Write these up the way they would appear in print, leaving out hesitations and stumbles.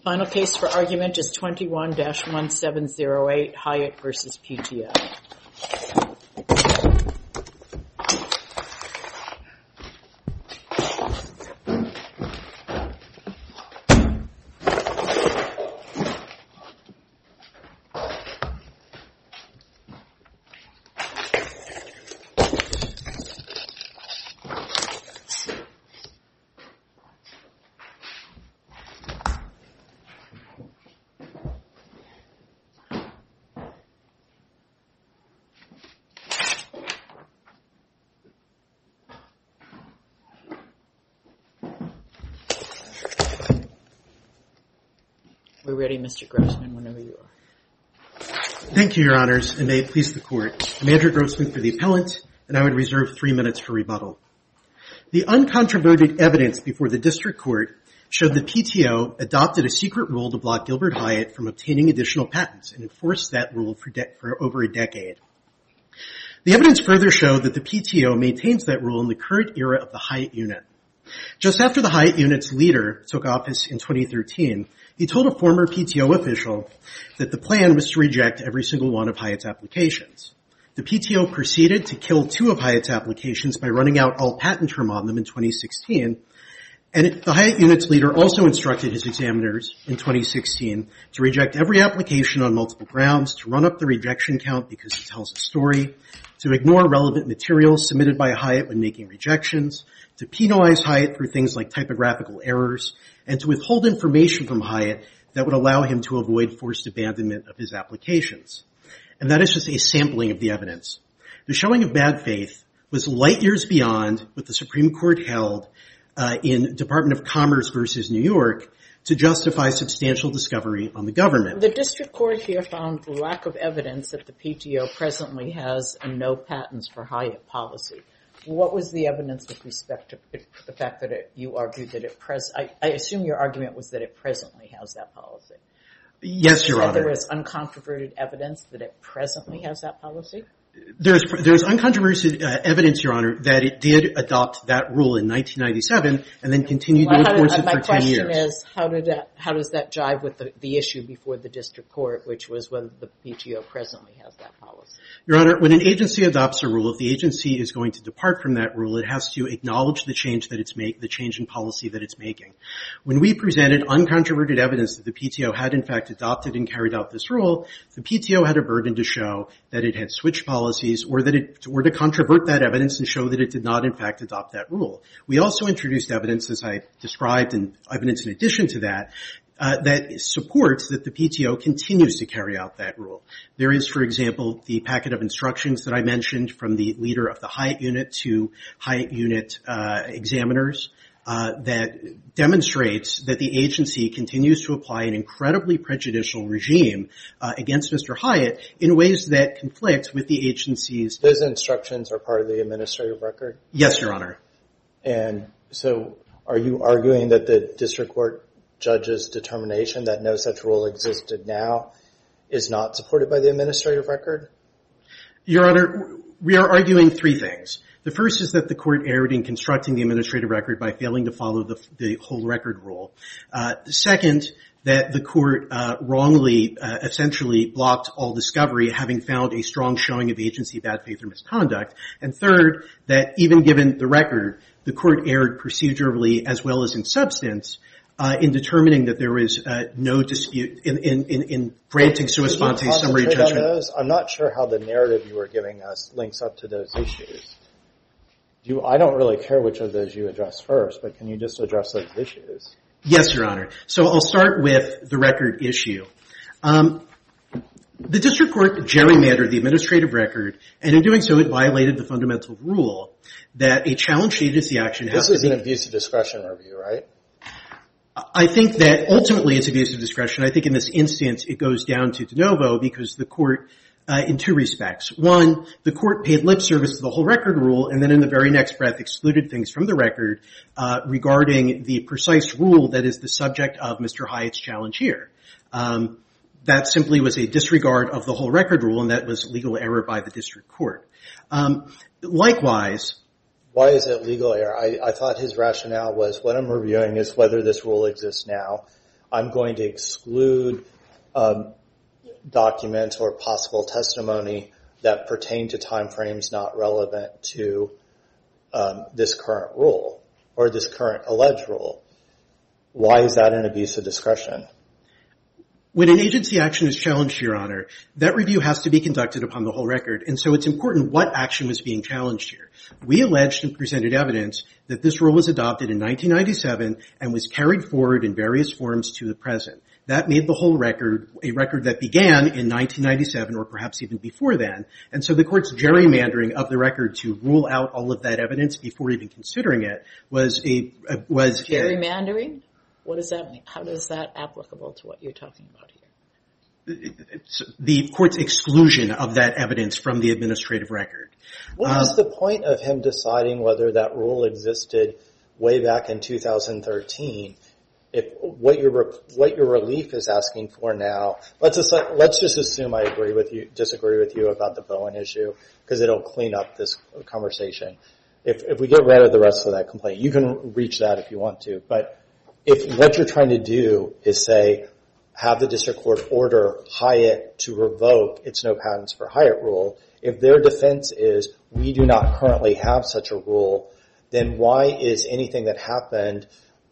Final case for argument is 21-1708, Hyatt v. PTO. We're ready, Mr. Grossman, whenever you are. Thank you, Your Honors, and may it please the Court. I'm Andrew Grossman for the appellant, and I would reserve 3 minutes for rebuttal. The uncontroverted evidence before the District Court showed the PTO adopted a secret rule to block Gilbert Hyatt from obtaining additional patents and enforced that rule for over a decade. The evidence further showed that the PTO maintains that rule in the current era of the Hyatt unit. Just after the Hyatt unit's leader took office in 2013, he told a former PTO official that the plan was to reject every single one of Hyatt's applications. The PTO proceeded to kill 2 of Hyatt's applications by running out all patent term on them in 2016, and the Hyatt unit's leader also instructed his examiners in 2016 to reject every application on multiple grounds, to run up the rejection count because it tells a story, to ignore relevant materials submitted by Hyatt when making rejections, to penalize Hyatt through things like typographical errors, and to withhold information from Hyatt that would allow him to avoid forced abandonment of his applications. And that is just a sampling of the evidence. The showing of bad faith was light years beyond what the Supreme Court held in Department of Commerce versus New York to justify substantial discovery on the government. The District Court here found lack of evidence that the PTO presently has a no patents for Hyatt policy. What was the evidence with respect to the fact that you argued that I assume your argument was that it presently has that policy? Yes, Your Honor. There was uncontroverted evidence that it presently has that policy? There's uncontroverted evidence, Your Honor, that it did adopt that rule in 1997 and then continued to enforce it for 10 years. My question is, how does that jive with the issue before the District Court, which was whether the PTO presently has that policy? Your Honor, when an agency adopts a rule, if the agency is going to depart from that rule, it has to acknowledge the change that the change in policy that it's making. When we presented uncontroverted evidence that the PTO had in fact adopted and carried out this rule, the PTO had a burden to show that it had switched policies or to controvert that evidence and show that it did not in fact adopt that rule. We also introduced evidence, as I described, and evidence in addition to that, that supports that the PTO continues to carry out that rule. There is, for example, the packet of instructions that I mentioned from the leader of the Hyatt unit to Hyatt unit examiners that demonstrates that the agency continues to apply an incredibly prejudicial regime against Mr. Hyatt in ways that conflict with the agency's... Those instructions are part of the administrative record? Yes, Your Honor. And so are you arguing that the District Court judge's determination that no such rule existed now is not supported by the administrative record? Your Honor, we are arguing 3 things. The first is that the court erred in constructing the administrative record by failing to follow the whole record rule. Second, that the court wrongly essentially blocked all discovery, having found a strong showing of agency bad faith or misconduct. And third, that even given the record, the court erred procedurally as well as in substance in determining that there was no dispute in granting sua sponte summary judgment. I'm not sure how the narrative you were giving us links up to those issues. I don't really care which of those you address first, but can you just address those issues? Yes, Your Honor. So I'll start with the record issue. The District Court gerrymandered the administrative record, and in doing so, it violated the fundamental rule that a challenge agency action has to be... This is an abuse of discretion review, right? I think that ultimately it's abuse of discretion. I think in this instance it goes down to de novo because the court, in 2 respects. One, the court paid lip service to the whole record rule and then in the very next breath excluded things from the record regarding the precise rule that is the subject of Mr. Hyatt's challenge here. That simply was a disregard of the whole record rule, and that was legal error by the District Court. Likewise... Why is it legal error? I thought his rationale was what I'm reviewing is whether this rule exists now. I'm going to exclude documents or possible testimony that pertain to timeframes not relevant to this current rule or this current alleged rule. Why is that an abuse of discretion? When an agency action is challenged, Your Honor, that review has to be conducted upon the whole record, and so it's important what action was being challenged here. We alleged and presented evidence that this rule was adopted in 1997 and was carried forward in various forms to the present. That made the whole record a record that began in 1997 or perhaps even before then, and so the Court's gerrymandering of the record to rule out all of that evidence before even considering it was gerrymandering? What does that mean? How is that applicable to what you're talking about here? The Court's exclusion of that evidence from the administrative record. What was the point of him deciding whether that rule existed way back in 2013? If what your relief is asking for now, let's just assume I disagree with you about the Bowen issue, because it'll clean up this conversation. If we get rid of the rest of that complaint, you can reach that if you want to, but if what you're trying to do is say, have the district court order Hyatt to revoke its no patents for Hyatt rule, if their defense is we do not currently have such a rule, then why is anything that happened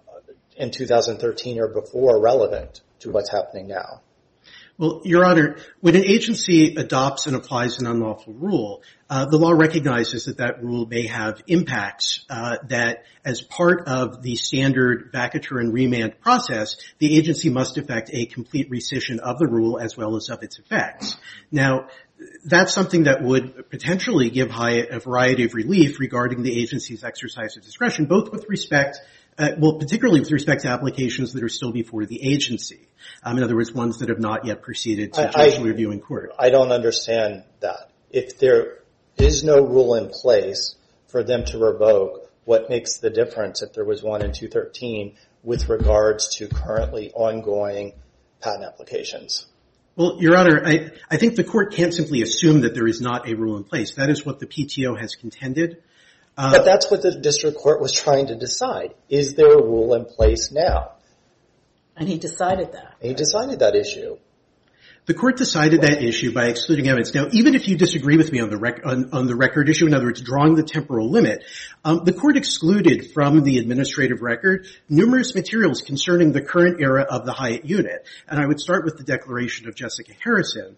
in 2013 or before relevant to what's happening now? Well, Your Honor, when an agency adopts and applies an unlawful rule, the law recognizes that that rule may have impacts that as part of the standard vacatur and remand process, the agency must effect a complete rescission of the rule as well as of its effects. Now, that's something that would potentially give Hyatt a variety of relief regarding the agency's exercise of discretion, both with respect particularly with respect to applications that are still before the agency. In other words, ones that have not yet proceeded to judicial review in court. I don't understand that. If there is no rule in place for them to revoke, what makes the difference if there was one in 2013 with regards to currently ongoing patent applications? Well, Your Honor, I think the Court can't simply assume that there is not a rule in place. That is what the PTO has contended. But that's what the district court was trying to decide. Is there a rule in place now? And he decided that. He decided that issue. The Court decided that issue by excluding evidence. Now, even if you disagree with me on the record issue, in other words, drawing the temporal limit, the Court excluded from the administrative record numerous materials concerning the current era of the Hyatt unit. And I would start with the declaration of Jessica Harrison,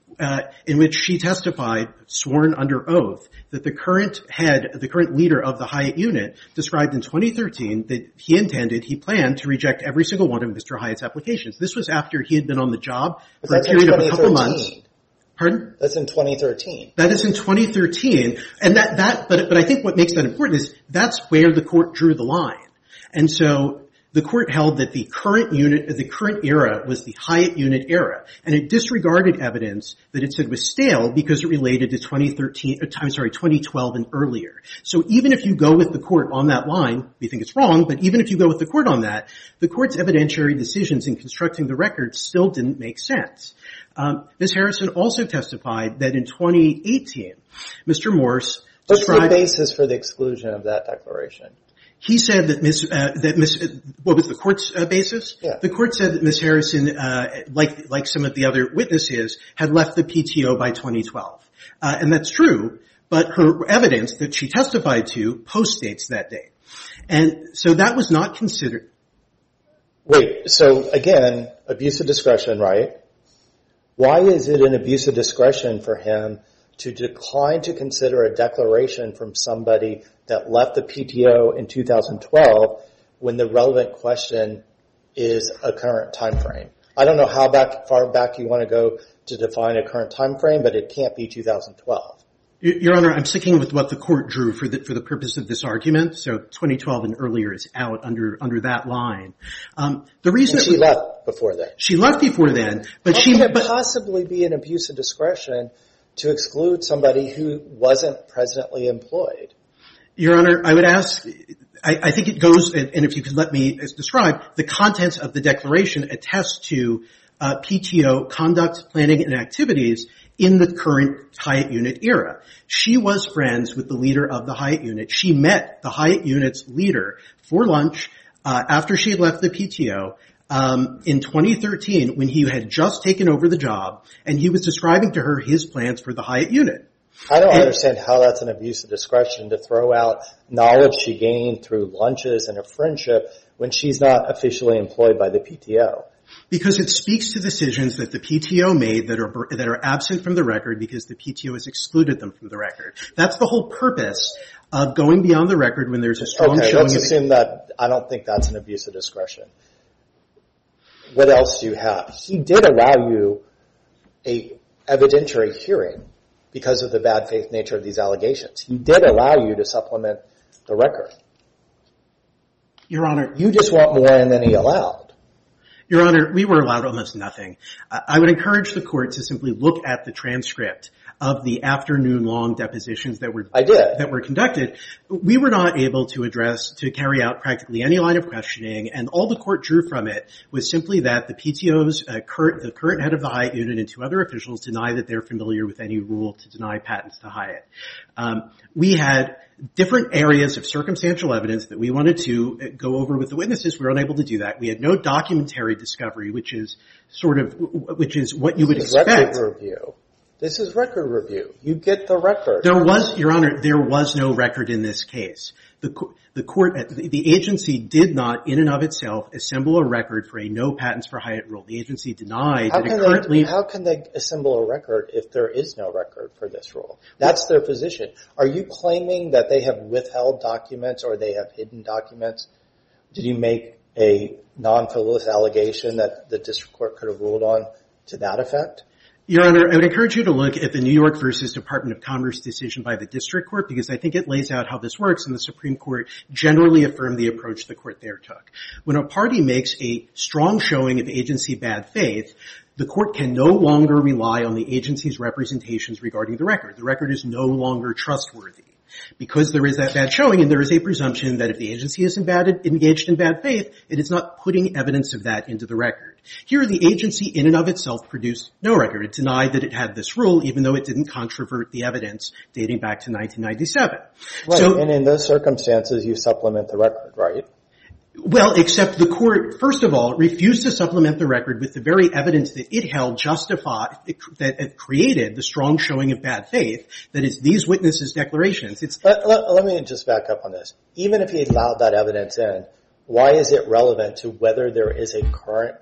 in which she testified, sworn under oath, that the current leader of the Hyatt unit described in 2013 that he planned to reject every single one of Mr. Hyatt's applications. This was after he had been on the job for a period of a couple months. Pardon? That's in 2013. That is in 2013. And but I think what makes that important is that's where the Court drew the line. And so the Court held that the current era was the Hyatt unit era, and it disregarded evidence that it said was stale because it related to 2012 and earlier. So even if you go with the Court on that line, we think it's wrong, but even if you go with the Court on that, the Court's evidentiary decisions in constructing the record still didn't make sense. Ms. Harrison also testified that in 2018, Mr. Morse described... What's the basis for the exclusion of that declaration? He said that what was the Court's basis? Yeah. The Court said that Ms. Harrison, like some of the other witnesses, had left the PTO by 2012. And that's true, but her evidence that she testified to postdates that date. And so that was not considered. Wait, so again, abuse of discretion, right? Why is it an abuse of discretion for him to decline to consider a declaration from somebody that left the PTO in 2012 when the relevant question is a current time frame? I don't know how far back you want to go to define a current time frame, but it can't be 2012. Your Honor, I'm sticking with what the Court drew for the purpose of this argument. So 2012 and earlier is out under that line. The reason she left before then. She left before then, but how can it possibly be an abuse of discretion to exclude somebody who wasn't presently employed? Your Honor, I would ask, I think it goes, and if you could let me describe, the contents of the declaration attest to PTO conduct, planning, and activities in the current Hyatt unit era. She was friends with the leader of the Hyatt unit. She met the Hyatt unit's leader for lunch after she had left the PTO. in 2013 when he had just taken over the job, and he was describing to her his plans for the Hyatt unit. I don't understand how that's an abuse of discretion to throw out knowledge she gained through lunches and a friendship when she's not officially employed by the PTO. Because it speaks to decisions that the PTO made that are absent from the record because the PTO has excluded them from the record. That's the whole purpose of going beyond the record when there's a strong showing. Let's assume that I don't think that's an abuse of discretion. What else do you have? He did allow you a evidentiary hearing because of the bad faith nature of these allegations. He did allow you to supplement the record. Your Honor. You just want more than he allowed. Your Honor, we were allowed almost nothing. I would encourage the court to simply look at the transcript of the afternoon-long depositions that were conducted. We were not able to carry out practically any line of questioning, and all the court drew from it was simply that the PTO's the current head of the Hyatt unit and two other officials deny that they're familiar with any rule to deny patents to Hyatt. We had different areas of circumstantial evidence that we wanted to go over with the witnesses. We were unable to do that. We had no documentary discovery, which is what you would expect. This is record review. You get the record. Your Honor, there was no record in this case. The agency did not, in and of itself, assemble a record for a no patents for Hyatt rule. The agency denied that it currently... How can they assemble a record if there is no record for this rule? That's their position. Are you claiming that they have withheld documents or they have hidden documents? Did you make a non-frivolous allegation that the district court could have ruled on to that effect? Your Honor, I would encourage you to look at the New York versus Department of Commerce decision by the district court because I think it lays out how this works, and the Supreme Court generally affirmed the approach the court there took. When a party makes a strong showing of agency bad faith, the court can no longer rely on the agency's representations regarding the record. The record is no longer trustworthy. Because there is that bad showing, and there is a presumption that if the agency is engaged in bad faith, it is not putting evidence of that into the record. Here, the agency in and of itself produced no record. It denied that it had this rule, even though it didn't controvert the evidence dating back to 1997. Right, and in those circumstances, you supplement the record, right? Well, except the court, first of all, refused to supplement the record with the very evidence that it held that it created the strong showing of bad faith, that is, these witnesses' declarations. Let me just back up on this. Even if he allowed that evidence in, why is it relevant to whether there is a current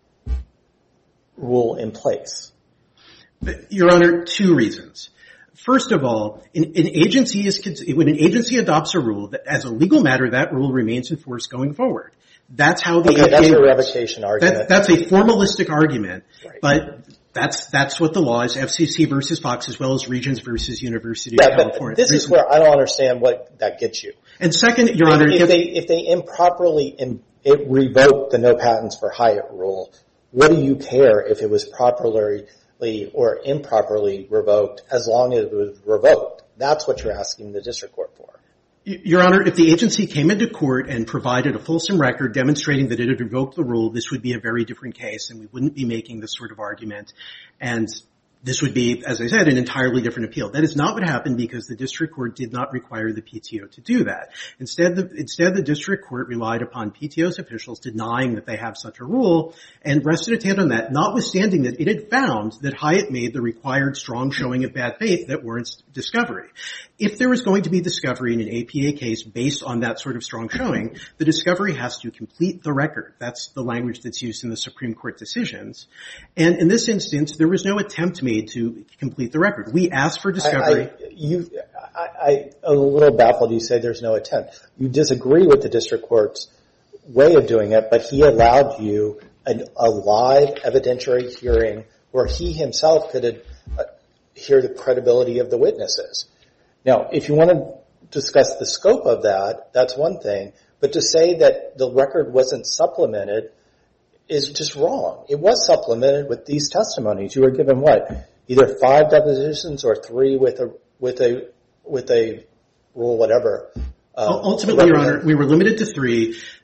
rule in place? Your Honor, two reasons. First of all, when an agency adopts a rule, as a legal matter, that rule remains in force going forward. That's how the APA that's a revocation argument. That's a formalistic argument, right. But that's what the law is, FCC versus Fox, as well as Regents versus University of California. This is where I don't understand what that gets you. And second, Your Honor... If they improperly revoke the no patents for Hyatt rule, what do you care if it was properly or improperly revoked as long as it was revoked? That's what you're asking the district court for. Your Honor, if the agency came into court and provided a fulsome record demonstrating that it had revoked the rule, this would be a very different case, and we wouldn't be making this sort of argument. And this would be, as I said, an entirely different appeal. That is not what happened because the district court did not require the PTO to do that. Instead, the district court relied upon PTO's officials denying that they have such a rule and rested its hand on that, notwithstanding that it had found that Hyatt made the required strong showing of bad faith that warrants discovery. If there is going to be discovery in an APA case based on that sort of strong showing, the discovery has to complete the record. That's the language that's used in the Supreme Court decisions. And in this instance, there was no attempt made to complete the record. We asked for discovery. I'm a little baffled you say there's no attempt. You disagree with the district court's way of doing it, but he allowed you a live evidentiary hearing where he himself could hear the credibility of the witnesses. Now, if you want to discuss the scope of that, that's one thing. But to say that the record wasn't supplemented is just wrong. It was supplemented with these testimonies. You were given what? Either 5 depositions or 3 with a rule, whatever. Ultimately, Your Honor, we were limited to 3.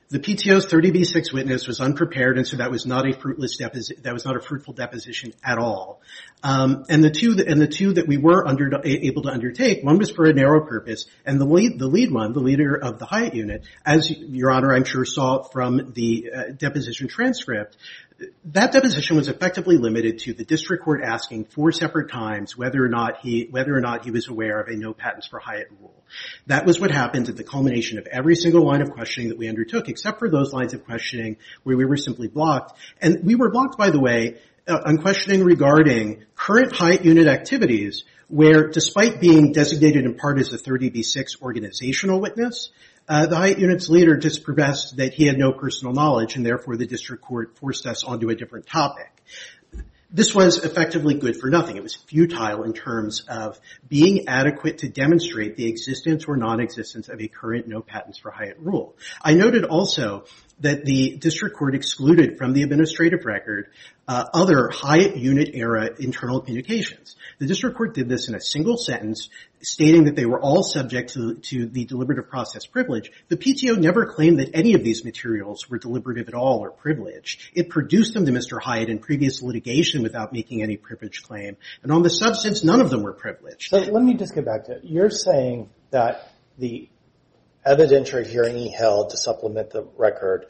The PTO's 30B6 witness was unprepared, and so that was not a fruitful deposition at all. And the two that we were able to undertake, one was for a narrow purpose, and the leader of the Hyatt unit, as Your Honor, I'm sure saw from the deposition transcript, that deposition was effectively limited to the district court asking 4 separate times whether or not he was aware of a no patents for Hyatt rule. That was what happened at the culmination of every single line of questioning that we undertook, except for those lines of questioning where we were simply blocked. And we were blocked, by the way, on questioning regarding current Hyatt unit activities, where despite being designated in part as a 30B6 organizational witness, the Hyatt unit's leader just professed that he had no personal knowledge, and therefore the district court forced us onto a different topic. This was effectively good for nothing. It was futile in terms of being adequate to demonstrate the existence or non-existence of a current no patents for Hyatt rule. I noted also that the district court excluded from the administrative record other Hyatt unit era internal communications. The district court did this in a single sentence, stating that they were all subject to the deliberative process privilege. The PTO never claimed that any of these materials were deliberative at all or privileged. It produced them to Mr. Hyatt in previous litigation without making any privilege claim. And on the substance, none of them were privileged. So let me just get back to it. You're saying that the evidentiary hearing he held to supplement the record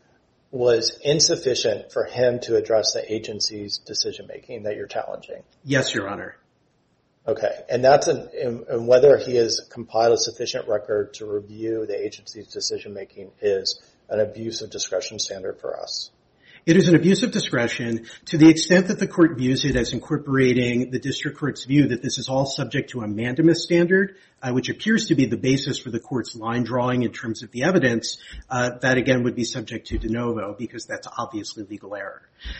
was insufficient for him to address the agency's decision-making that you're challenging? Yes, Your Honor. Okay. And that's and whether he has compiled a sufficient record to review the agency's decision-making is an abuse of discretion standard for us. It is an abuse of discretion to the extent that the court views it as incorporating the district court's view that this is all subject to a mandamus standard, which appears to be the basis for the court's line drawing in terms of the evidence. That, again, would be subject to de novo because that's obviously legal error.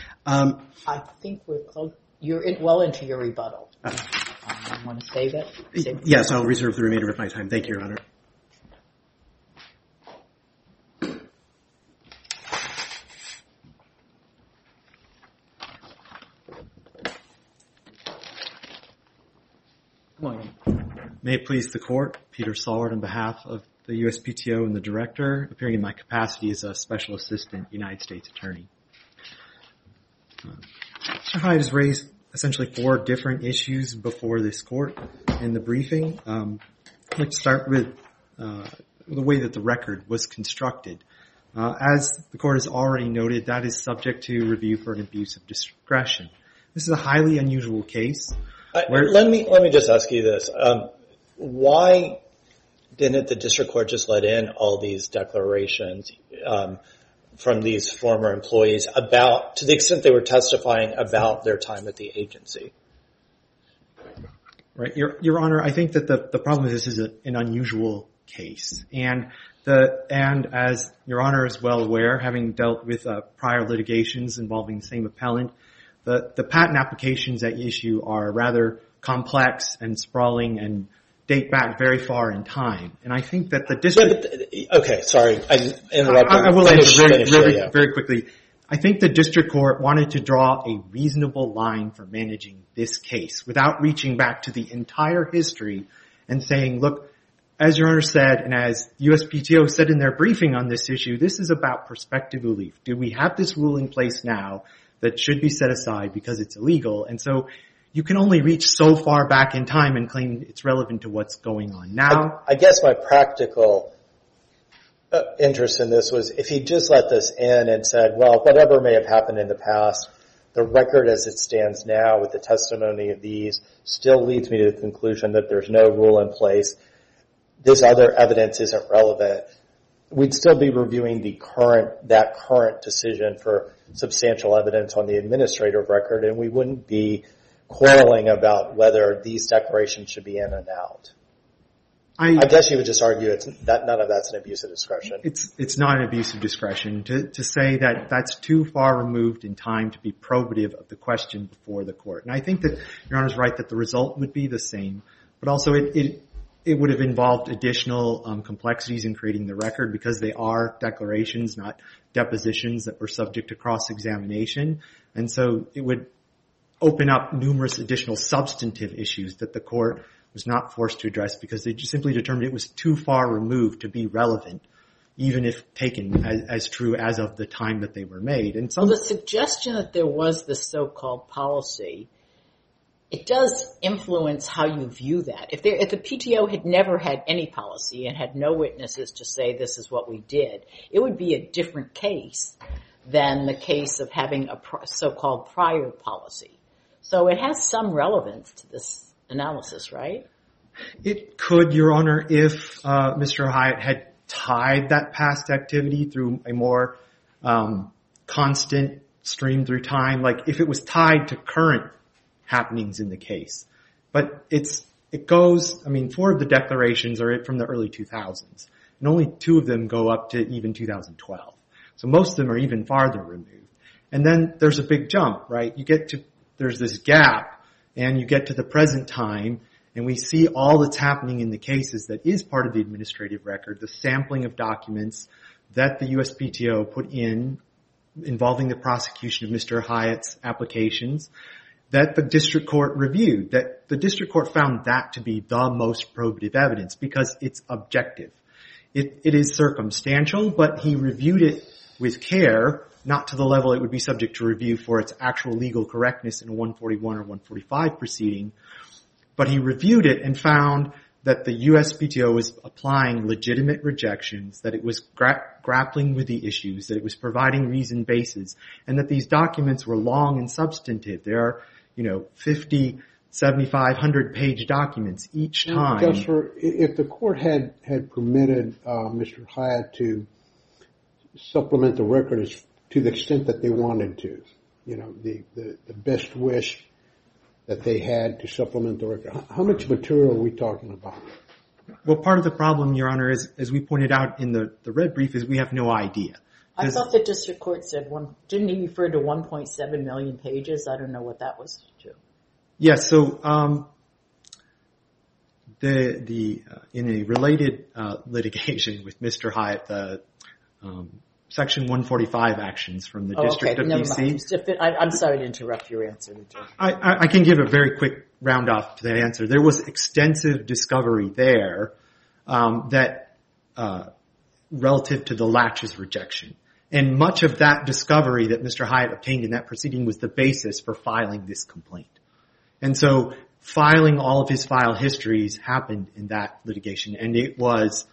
I think we're close. You're well into your rebuttal. You want to save it? Yes, I'll reserve the remainder of my time. Thank you, Your Honor. Good morning. May it please the Court, Peter Saward on behalf of the USPTO and the Director, appearing in my capacity as a Special Assistant United States Attorney. Mr. Hyatt has raised essentially 4 different issues before this Court in the briefing. I'd like to start with the way that the record was constructed. As the Court has already noted, that is subject to review for an abuse of discretion. This is a highly unusual case. Let me just ask you this. Why didn't the district court just let in all these declarations from these former employees about, to the extent they were testifying about their time at the agency? Right, Your Honor, I think that the problem is this is an unusual case. And as Your Honor is well aware, having dealt with prior litigations involving the same appellant, the patent applications at issue are rather complex and sprawling and date back very far in time. And I think that the district... Okay, sorry. I interrupted. I will answer very quickly. I think the district court wanted to draw a reasonable line for managing this case without reaching back to the entire history and saying, look, as Your Honor said, and as USPTO said in their briefing on this issue, this is about prospective relief. Do we have this rule in place now that should be set aside because it's illegal? And so you can only reach so far back in time and claim it's relevant to what's going on now. I guess my practical interest in this was if he just let this in and said, well, whatever may have happened in the past, the record as it stands now with the testimony of these still leads me to the conclusion that there's no rule in place. This other evidence isn't relevant. We'd still be reviewing that current decision for substantial evidence on the administrative record, and we wouldn't be quarreling about whether these declarations should be in and out. I guess you would just argue that none of that's an abuse of discretion. It's not an abuse of discretion to say that that's too far removed in time to be probative of the question before the court. And I think that Your Honor's right that the result would be the same, but also it would have involved additional complexities in creating the record because they are declarations, not depositions that were subject to cross-examination. And so it would open up numerous additional substantive issues that the court was not forced to address because they just simply determined it was too far removed to be relevant even if taken as true as of the time that they were made. And the suggestion that there was this so-called policy, it does influence how you view that. If the PTO had never had any policy and had no witnesses to say this is what we did, it would be a different case than the case of having a so-called prior policy. So it has some relevance to this analysis, right? It could, Your Honor, if Mr. Hyatt had tied that past activity through a more constant stream through time, like if it was tied to current happenings in the case. But it goes, 4 of the declarations are from the early 2000s, and only 2 of them go up to even 2012. So most of them are even farther removed. And then there's a big jump, right? There's this gap, and you get to the present time, and we see all that's happening in the cases that is part of the administrative record, the sampling of documents that the USPTO put in involving the prosecution of Mr. Hyatt's applications that the district court reviewed, that the district court found that to be the most probative evidence because it's objective. It is circumstantial, but he reviewed it with care, not to the level it would be subject to review for its actual legal correctness in a 141 or 145 proceeding. But he reviewed it and found that the USPTO was applying legitimate rejections, that it was grappling with the issues, that it was providing reasoned bases, and that these documents were long and substantive. There are, 50, 75, 100-page documents each time. Counselor, if the court had permitted Mr. Hyatt to supplement the record to the extent that they wanted to, the best wish that they had to supplement the record, how much material are we talking about? Well, part of the problem, Your Honor, is, as we pointed out in the red brief, is we have no idea. I thought the district court said didn't he refer to 1.7 million pages? I don't know what that was to. Yes, so in a related litigation with Mr. Hyatt, the Section 145 actions from the District of D.C. I'm sorry to interrupt your answer. I can give a very quick round off to that answer. There was extensive discovery there that relative to the laches rejection. And much of that discovery that Mr. Hyatt obtained in that proceeding was the basis for filing this complaint. And so filing all of his file histories happened in that litigation, and it was,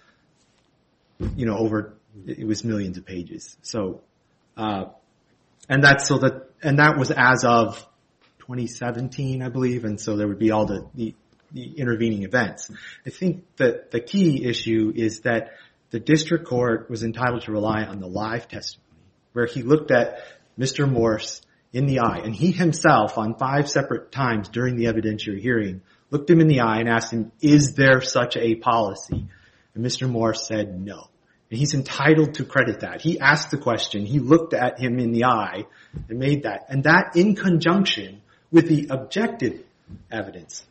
it was millions of pages. So, and that was as of 2017, I believe, and so there would be all the intervening events. I think that the key issue is that the district court was entitled to rely on the live testimony, where he looked at Mr. Morse in the eye, and he himself, on 5 separate times during the evidentiary hearing, looked him in the eye and asked him, is there such a policy? And Mr. Morse said no. And he's entitled to credit that. He asked the question, he looked at him in the eye and made that. And that in conjunction with the objective evidence,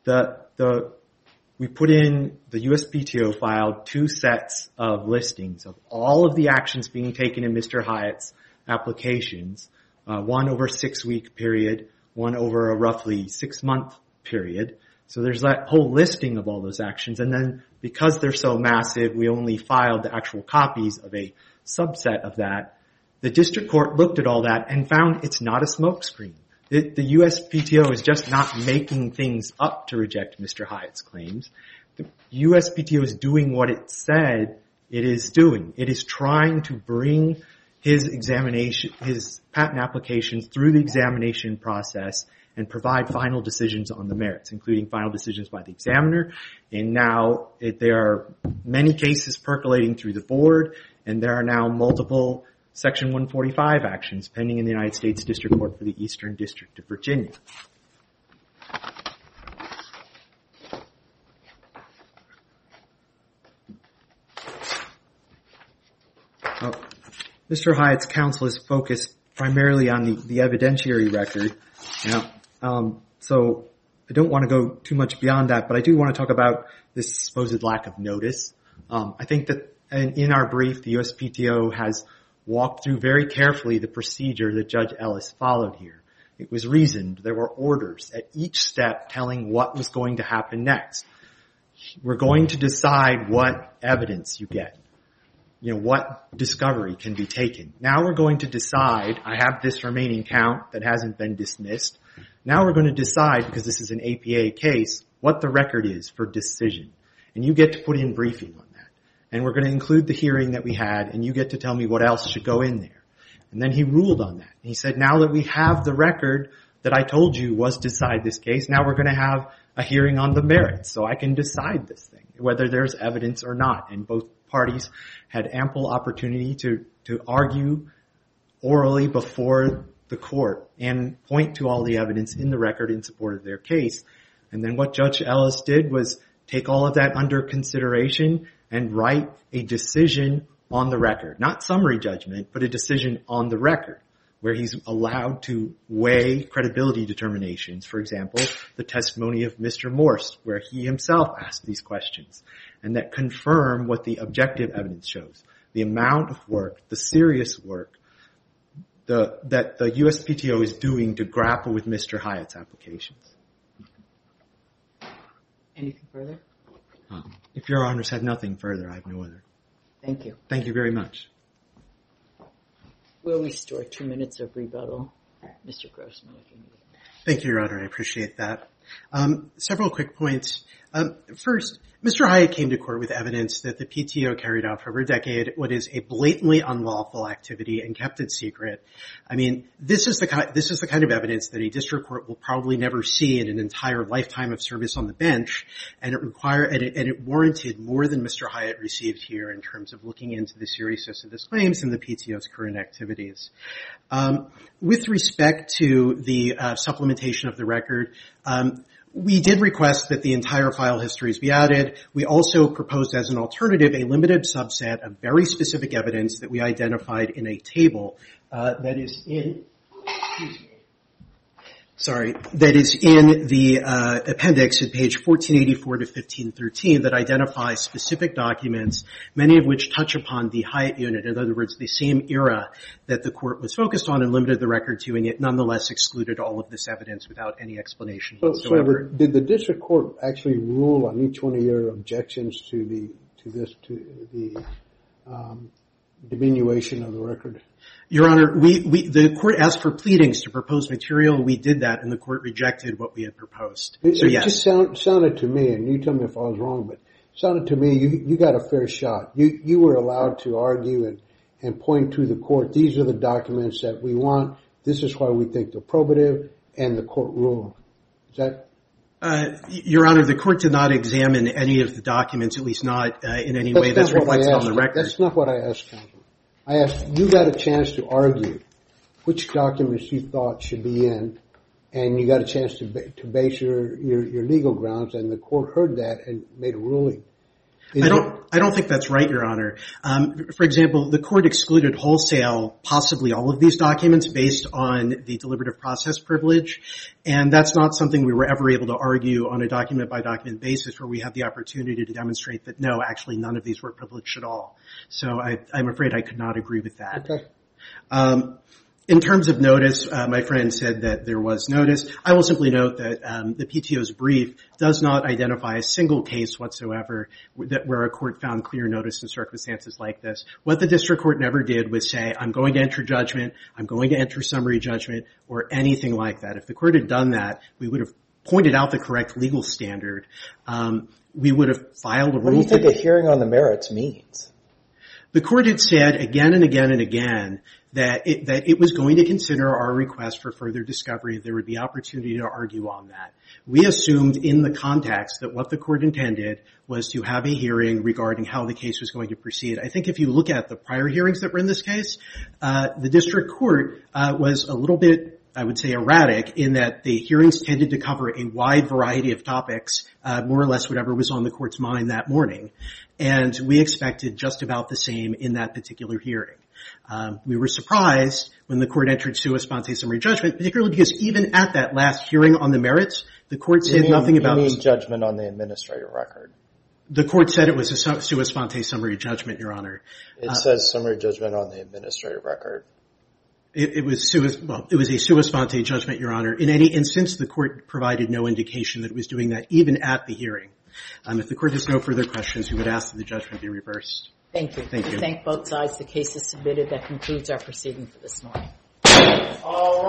we put in, the USPTO filed 2 sets of listings of all of the actions being taken in Mr. Hyatt's applications, one over a 6-week period, one over a roughly 6-month period. So there's that whole listing of all those actions. And then because they're so massive, we only filed the actual copies of a subset of that. The district court looked at all that and found it's not a smokescreen. The USPTO is just not making things up to reject Mr. Hyatt's claims. The USPTO is doing what it said it is doing. It is trying to bring his patent applications through the examination process and provide final decisions on the merits, including final decisions by the examiner. And now there are many cases percolating through the board, and there are now multiple Section 145 actions pending in the United States District Court for the Eastern District of Virginia. Mr. Hyatt's counsel is focused primarily on the evidentiary record. So I don't want to go too much beyond that, but I do want to talk about this supposed lack of notice. I think that in our brief, the USPTO has walked through very carefully the procedure that Judge Ellis followed here. It was reasoned. There were orders at each step telling what was going to happen next. We're going to decide what evidence you get. what discovery can be taken. Now we're going to decide, I have this remaining count that hasn't been dismissed. Now we're going to decide, because this is an APA case, what the record is for decision. And you get to put in briefing on that. And we're going to include the hearing that we had, and you get to tell me what else should go in there. And then he ruled on that. And he said, now that we have the record that I told you was to decide this case, now we're going to have a hearing on the merits so I can decide this thing, whether there's evidence or not. And both parties had ample opportunity to argue orally before the court and point to all the evidence in the record in support of their case. And then what Judge Ellis did was take all of that under consideration and write a decision on the record. Not summary judgment, but a decision on the record, where he's allowed to weigh credibility determinations. For example, the testimony of Mr. Morse, where he himself asked these questions, and that confirm what the objective evidence shows. The amount of work, the serious work that the USPTO is doing to grapple with Mr. Hyatt's applications. Anything further? If your honors have nothing further, I have no other. Thank you. Thank you very much. We'll restore 2 minutes of rebuttal. Mr. Grossman, if you need it. Thank you, Your Honor. I appreciate that. Several quick points. First, Mr. Hyatt came to court with evidence that the PTO carried out for over a decade what is a blatantly unlawful activity and kept it secret. I mean, this is the kind of evidence that a district court will probably never see in an entire lifetime of service on the bench, and it warranted more than Mr. Hyatt received here in terms of looking into the seriousness of his claims and the PTO's current activities. With respect to the supplementation of the record, we did request that the entire file histories be added. We also proposed as an alternative a limited subset of very specific evidence that we identified in a table that is in the appendix at page 1484 to 1513 that identifies specific documents, many of which touch upon the Hyatt unit. In other words, the same era that the court was focused on and limited the record to, and yet nonetheless excluded all of this evidence without any explanation whatsoever. So did the district court actually rule on each one of your objections to the diminution of the record? Your Honor, the court asked for pleadings to propose material. We did that, and the court rejected what we had proposed. It just sounded to me, and you tell me if I was wrong, but it sounded to me you got a fair shot. You were allowed to argue and point to the court, these are the documents that we want, this is why we think they're probative, and the court ruled. Is that... Your Honor, the court did not examine any of the documents, at least not in any way that's reflected on the record. That's not what I asked, counsel. I asked, you got a chance to argue which documents you thought should be in, and you got a chance to base your legal grounds, and the court heard that and made a ruling. I don't think that's right, Your Honor. For example, the court excluded wholesale possibly all of these documents based on the deliberative process privilege, and that's not something we were ever able to argue on a document-by-document basis where we have the opportunity to demonstrate that, no, actually none of these were privileged at all. So I'm afraid I could not agree with that. Okay. In terms of notice, my friend said that there was notice. I will simply note that the PTO's brief does not identify a single case whatsoever where a court found clear notice in circumstances like this. What the district court never did was say, I'm going to enter judgment, I'm going to enter summary judgment, or anything like that. If the court had done that, we would have pointed out the correct legal standard. We would have filed a rule. What do you think a hearing on the merits means? The court had said again and again and again that it was going to consider our request for further discovery. There would be opportunity to argue on that. We assumed in the context that what the court intended was to have a hearing regarding how the case was going to proceed. I think if you look at the prior hearings that were in this case, the district court was a little bit, I would say, erratic in that the hearings tended to cover a wide variety of topics, more or less whatever was on the court's mind that morning. And we expected just about the same in that particular hearing. We were surprised when the court entered sua sponte summary judgment, particularly because even at that last hearing on the merits, the court said nothing about... You mean judgment on the administrative record? The court said it was a sua sponte summary judgment, Your Honor. It says summary judgment on the administrative record. It was a sua sponte judgment, Your Honor. In any instance, the court provided no indication that it was doing that even at the hearing. If the court has no further questions, we would ask that the judgment be reversed. Thank you. Thank you. We thank both sides. The case is submitted. That concludes our proceeding for this morning. All right.